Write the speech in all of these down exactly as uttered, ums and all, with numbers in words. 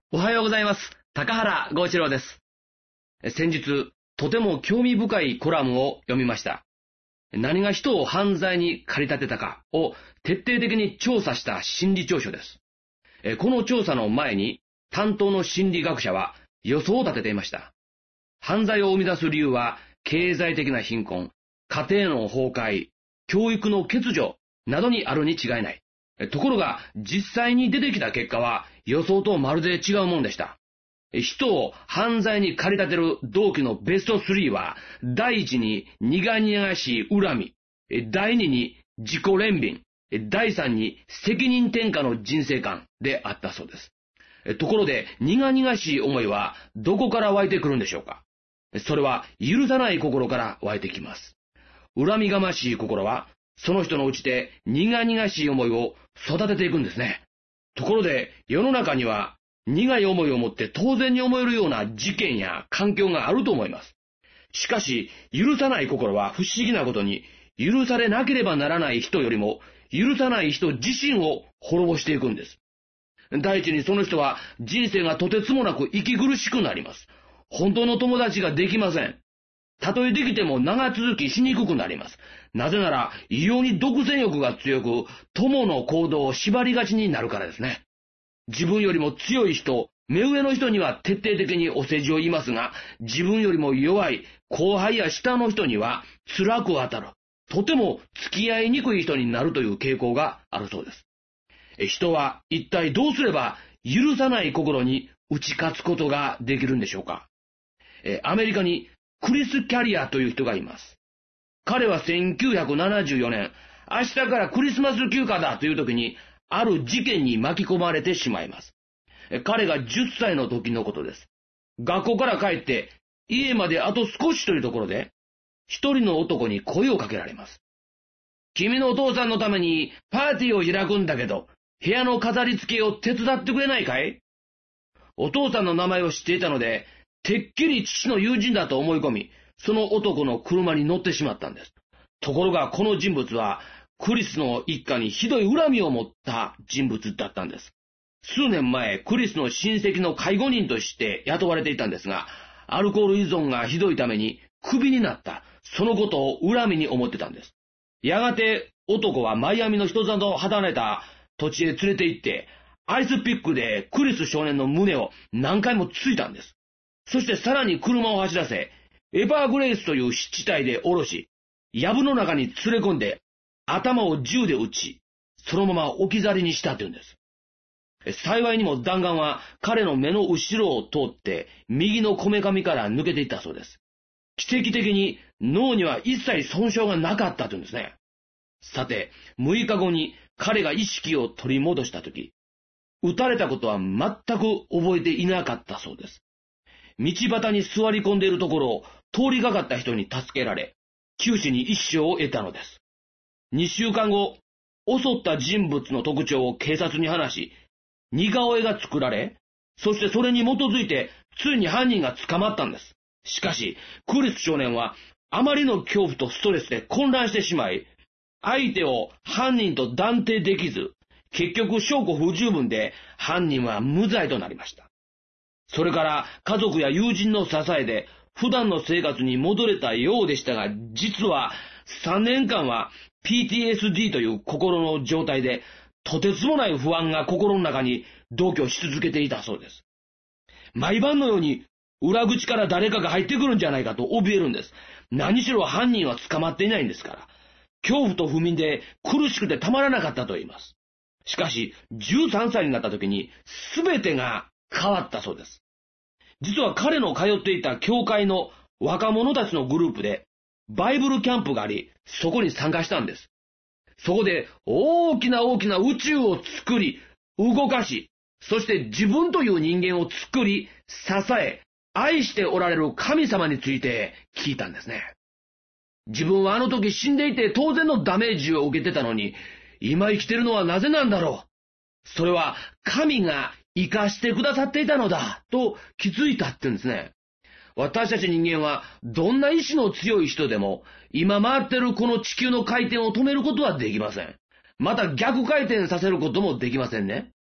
おはようございます。高原剛一郎です。先日、とても興味深いコラムを読みました。何が人を犯罪に駆り立てたかを徹底的に調査した心理調書です。この調査の前に、担当の心理学者は予想を立てていました。犯罪を生み出す理由は、経済的な貧困、家庭の崩壊、教育の欠如などにあるに違いない。ところが、実際に出てきた結果は予想とまるで違うものでした。人を犯罪に駆り立てる動機のベストスリーは、第一に苦々しい恨み、第二に自己憐憫、第三に責任転嫁の人生観であったそうです。ところで、苦々しい思いはどこから湧いてくるんでしょうか。それは許さない心から湧いてきます。恨みがましい心は、その人のうちで苦々しい思いを育てていくんですね。ところで、世の中には苦い思いを持って当然に思えるような事件や環境があると思います。しかし、許さない心は不思議なことに、許されなければならない人よりも、許さない人自身を滅ぼしていくんです。第一にその人は人生がとてつもなく息苦しくなります。本当の友達ができません。たとえできても長続きしにくくなります。なぜなら、異様に独占欲が強く、友の行動を縛りがちになるからですね。自分よりも強い人、目上の人には徹底的にお世辞を言いますが、自分よりも弱い後輩や下の人には辛く当たる。とても付き合いにくい人になるという傾向があるそうです。人は一体どうすれば許さない心に打ち勝つことができるんでしょうか。アメリカにクリス・キャリアという人がいます。彼はせんきゅうひゃくななじゅうよねん、明日からクリスマス休暇だという時に、ある事件に巻き込まれてしまいます。彼がじゅっさいの時のことです。学校から帰って家まであと少しというところで、一人の男に声をかけられます。君のお父さんのためにパーティーを開くんだけど、部屋の飾り付けを手伝ってくれないかい？お父さんの名前を知っていたので、てっきり父の友人だと思い込み、その男の車に乗ってしまったんです。ところがこの人物は、クリスの一家にひどい恨みを持った人物だったんです。数年前、クリスの親戚の介護人として雇われていたんですが、アルコール依存がひどいためにクビになった、そのことを恨みに思ってたんです。やがて男はマイアミの人里を離れた土地へ連れて行って、アイスピックでクリス少年の胸を何回もついたんです。そしてさらに車を走らせ、エバーグレイスという湿地帯で降ろし、藪の中に連れ込んで、頭を銃で撃ち、そのまま置き去りにしたというんです。幸いにも弾丸は彼の目の後ろを通って、右のこめかみから抜けていったそうです。奇跡的に脳には一切損傷がなかったというんですね。さて、むいかごに彼が意識を取り戻したとき、撃たれたことは全く覚えていなかったそうです。道端に座り込んでいるところを通りがかった人に助けられ、九死に一生を得たのです。二週間後、襲った人物の特徴を警察に話し、似顔絵が作られ、そしてそれに基づいて、ついに犯人が捕まったんです。しかし、クリス少年は、あまりの恐怖とストレスで混乱してしまい、相手を犯人と断定できず、結局証拠不十分で犯人は無罪となりました。それから家族や友人の支えで普段の生活に戻れたようでしたが、実はさんねんかんは ピーティーエスディー という心の状態で、とてつもない不安が心の中に同居し続けていたそうです。毎晩のように裏口から誰かが入ってくるんじゃないかと怯えるんです。何しろ犯人は捕まっていないんですから。恐怖と不眠で苦しくてたまらなかったと言います。しかしじゅうさんさいになった時に全てが変わったそうです。実は彼の通っていた教会の若者たちのグループでバイブルキャンプがあり、そこに参加したんです。そこで大きな大きな宇宙を作り、動かし、そして自分という人間を作り、支え、愛しておられる神様について聞いたんですね。自分はあの時死んでいて当然のダメージを受けてたのに、今生きてるのはなぜなんだろう。それは神が生かしてくださっていたのだと気づいたって言うんですね。私たち人間はどんな意志の強い人でも今回ってるこの地球の回転を止めることはできません。また逆回転させることもできませんね。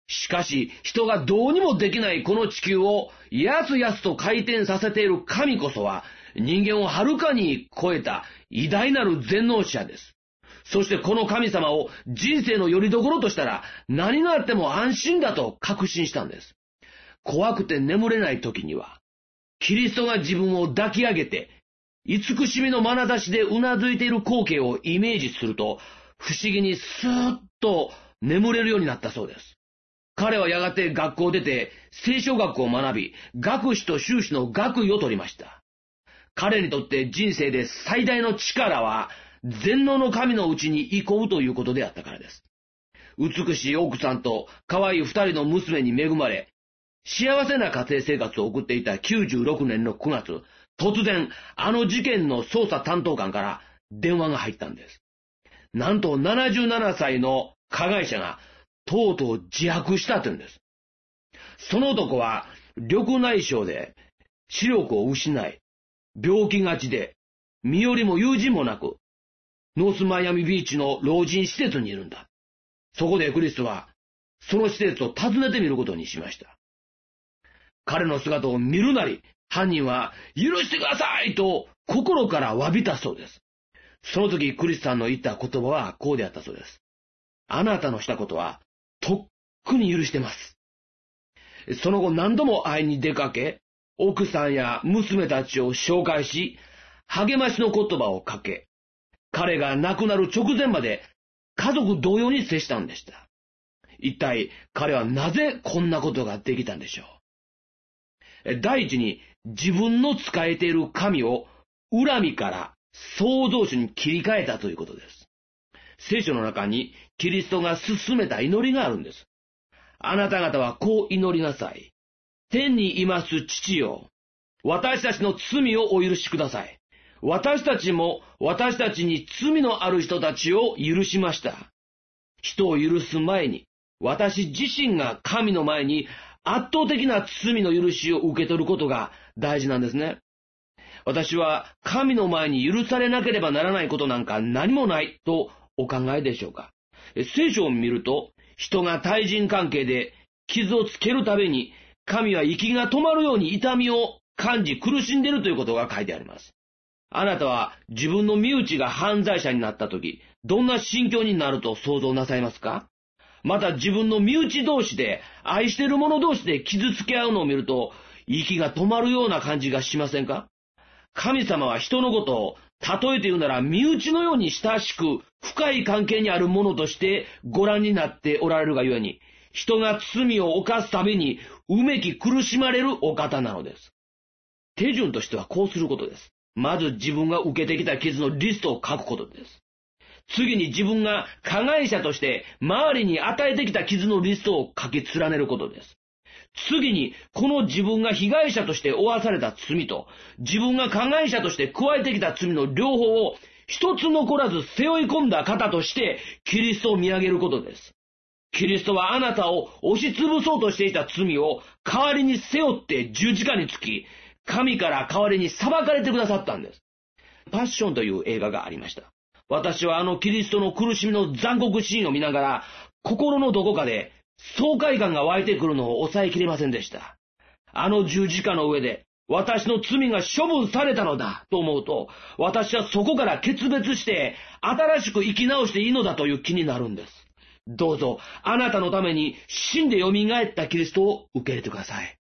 しかし、人がどうにもできないこの地球をやすやすと回転させている神こそは、人間をはるかに超えた偉大なる全能者です。そしてこの神様を人生の拠り所としたら、何があっても安心だと確信したんです。怖くて眠れない時には、キリストが自分を抱き上げて、慈しみの眼差しでうなずいている光景をイメージすると、不思議にスーッと眠れるようになったそうです。彼はやがて学校を出て聖書学を学び、学士と修士の学位を取りました。彼にとって人生で最大の力は、全能の神のうちに憩うということであったからです。美しい奥さんと可愛い二人の娘に恵まれ、幸せな家庭生活を送っていたきゅうじゅうろくねんのくがつ、突然、あの事件の捜査担当官から電話が入ったんです。なんとななじゅうななさいの加害者がとうとう自白したというんです。その男は緑内障で視力を失い、病気がちで、身寄りも友人もなく、ノースマイアミビーチの老人施設にいるんだ。そこでクリスは、その施設を訪ねてみることにしました。彼の姿を見るなり、犯人は、許してくださいと心から詫びたそうです。その時クリスさんの言った言葉はこうであったそうです。あなたのしたことは、とっくに許してます。その後何度も会いに出かけ、奥さんや娘たちを紹介し、励ましの言葉をかけ、彼が亡くなる直前まで家族同様に接したんでした。一体彼はなぜこんなことができたんでしょう。第一に自分の仕えている神を恨みから創造主に切り替えたということです。聖書の中にキリストが勧めた祈りがあるんです。あなた方はこう祈りなさい。天にいます父よ、私たちの罪をお許しください。私たちも私たちに罪のある人たちを許しました。人を許す前に、私自身が神の前に圧倒的な罪の許しを受け取ることが大事なんですね。私は神の前に許されなければならないことなんか何もないとお考えでしょうか。聖書を見ると、人が対人関係で傷をつけるたびに、神は息が止まるように痛みを感じ苦しんでいるということが書いてあります。あなたは自分の身内が犯罪者になったとき、どんな心境になると想像なさいますか？また自分の身内同士で、愛している者同士で傷つけ合うのを見ると、息が止まるような感じがしませんか？神様は人のことを、例えて言うなら身内のように親しく深い関係にあるものとしてご覧になっておられるがゆえに、人が罪を犯すたびにうめき苦しまれるお方なのです。手順としてはこうすることです。まず自分が受けてきた傷のリストを書くことです。次に自分が加害者として周りに与えてきた傷のリストを書き連ねることです。次にこの自分が被害者として負わされた罪と自分が加害者として加えてきた罪の両方を一つ残らず背負い込んだ方としてキリストを見上げることです。キリストはあなたを押しつぶそうとしていた罪を代わりに背負って十字架につき、神から代わりに裁かれてくださったんです。パッションという映画がありました。私はあのキリストの苦しみの残酷シーンを見ながら、心のどこかで爽快感が湧いてくるのを抑えきれませんでした。あの十字架の上で、私の罪が処分されたのだと思うと、私はそこから決別して、新しく生き直していいのだという気になるんです。どうぞ、あなたのために死んで蘇ったキリストを受け入れてください。